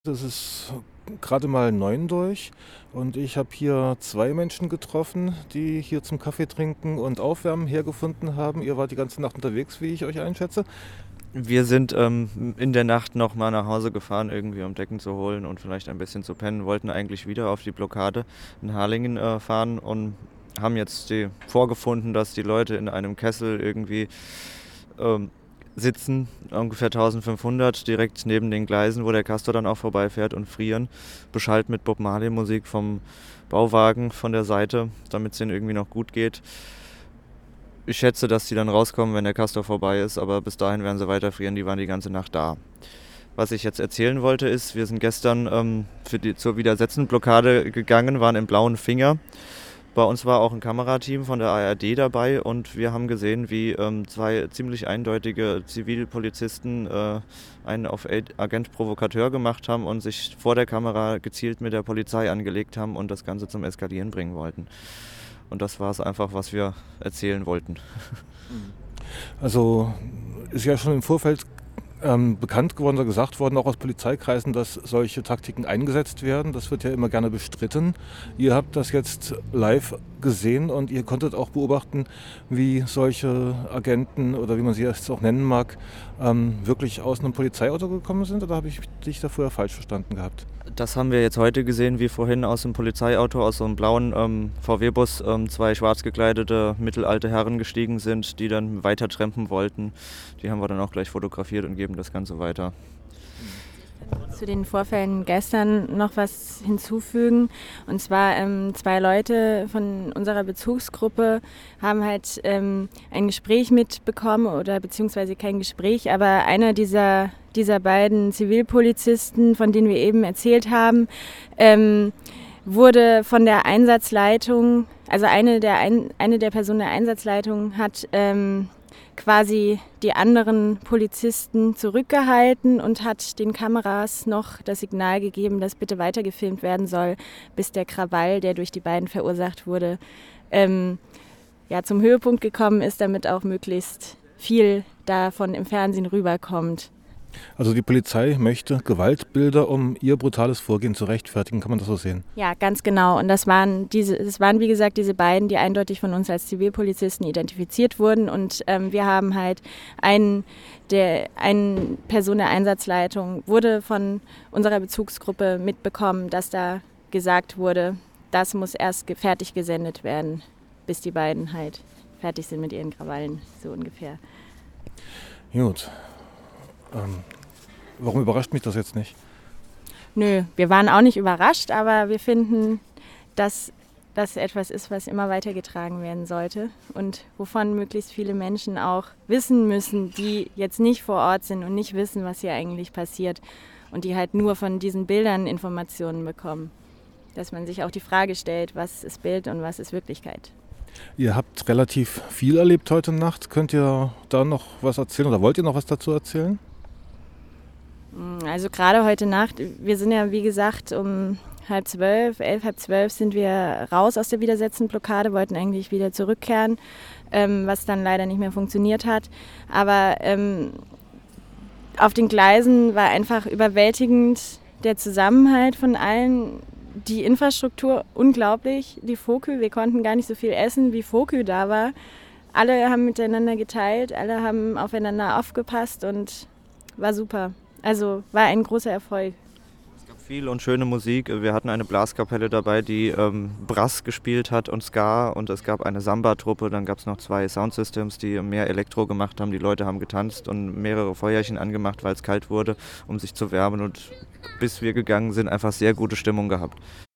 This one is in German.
Das ist gerade mal 9 durch und ich habe hier zwei Menschen getroffen, die hier zum Kaffee trinken und Aufwärmen hergefunden haben. Ihr wart die ganze Nacht unterwegs, wie ich euch einschätze. Wir sind in der Nacht noch mal nach Hause gefahren, irgendwie um Decken zu holen und vielleicht ein bisschen zu pennen. Wollten eigentlich wieder auf die Blockade in Harlingen fahren und haben jetzt vorgefunden, dass die Leute in einem Kessel irgendwie ähm, sitzen, ungefähr 1500, direkt neben den Gleisen, wo der Castor dann auch vorbeifährt, und frieren, beschallt mit Bob Marley Musik vom Bauwagen von der Seite, damit es denen irgendwie noch gut geht. Ich schätze, dass die dann rauskommen, wenn der Castor vorbei ist, aber bis dahin werden sie weiter frieren, die waren die ganze Nacht da. Was ich jetzt erzählen wollte ist, wir sind gestern zur Widersetzenblockade gegangen, waren im Blauen Finger. Bei uns war auch ein Kamerateam von der ARD dabei und wir haben gesehen, wie zwei ziemlich eindeutige Zivilpolizisten einen auf Agent Provokateur gemacht haben und sich vor der Kamera gezielt mit der Polizei angelegt haben und das Ganze zum Eskalieren bringen wollten. Und das war es einfach, was wir erzählen wollten. Also ist ja schon im Vorfeld bekannt geworden oder gesagt worden, auch aus Polizeikreisen, dass solche Taktiken eingesetzt werden. Das wird ja immer gerne bestritten. Ihr habt das jetzt live gesehen und ihr konntet auch beobachten, wie solche Agenten oder wie man sie jetzt auch nennen mag, wirklich aus einem Polizeiauto gekommen sind, oder habe ich dich da vorher falsch verstanden gehabt? Das haben wir jetzt heute gesehen, wie vorhin aus dem Polizeiauto, aus so einem blauen VW-Bus, zwei schwarz gekleidete mittelalte Herren gestiegen sind, die dann weiter trampen wollten. Die haben wir dann auch gleich fotografiert und geben das Ganze weiter. Zu den Vorfällen gestern noch was hinzufügen. Und zwar zwei Leute von unserer Bezugsgruppe haben halt ein Gespräch mitbekommen, oder beziehungsweise kein Gespräch, aber einer dieser beiden Zivilpolizisten, von denen wir eben erzählt haben, wurde von der Einsatzleitung, also eine der Personen der Einsatzleitung hat quasi die anderen Polizisten zurückgehalten und hat den Kameras noch das Signal gegeben, dass bitte weitergefilmt werden soll, bis der Krawall, der durch die beiden verursacht wurde, zum Höhepunkt gekommen ist, damit auch möglichst viel davon im Fernsehen rüberkommt. Also die Polizei möchte Gewaltbilder, um ihr brutales Vorgehen zu rechtfertigen. Kann man das so sehen? Ja, ganz genau. Und das waren wie gesagt diese beiden, die eindeutig von uns als Zivilpolizisten identifiziert wurden. Und wir haben halt eine Person der Einsatzleitung wurde von unserer Bezugsgruppe mitbekommen, dass da gesagt wurde, das muss erst fertig gesendet werden, bis die beiden halt fertig sind mit ihren Krawallen, so ungefähr. Gut. Warum überrascht mich das jetzt nicht? Nö, wir waren auch nicht überrascht, aber wir finden, dass das etwas ist, was immer weitergetragen werden sollte und wovon möglichst viele Menschen auch wissen müssen, die jetzt nicht vor Ort sind und nicht wissen, was hier eigentlich passiert und die halt nur von diesen Bildern Informationen bekommen. Dass man sich auch die Frage stellt, was ist Bild und was ist Wirklichkeit. Ihr habt relativ viel erlebt heute Nacht. Könnt ihr da noch was erzählen oder wollt ihr noch was dazu erzählen? Also gerade heute Nacht, wir sind ja wie gesagt um 11:30, 11:30 sind wir raus aus der Widersetzenblockade, wollten eigentlich wieder zurückkehren, was dann leider nicht mehr funktioniert hat. Aber auf den Gleisen war einfach überwältigend der Zusammenhalt von allen, die Infrastruktur unglaublich, die Fokü, wir konnten gar nicht so viel essen, wie Fokü da war. Alle haben miteinander geteilt, alle haben aufeinander aufgepasst und war super. Also war ein großer Erfolg. Es gab viel und schöne Musik. Wir hatten eine Blaskapelle dabei, die Brass gespielt hat und Ska, und es gab eine Samba-Truppe. Dann gab es noch zwei Soundsystems, die mehr Elektro gemacht haben. Die Leute haben getanzt und mehrere Feuerchen angemacht, weil es kalt wurde, um sich zu wärmen, und bis wir gegangen sind, einfach sehr gute Stimmung gehabt.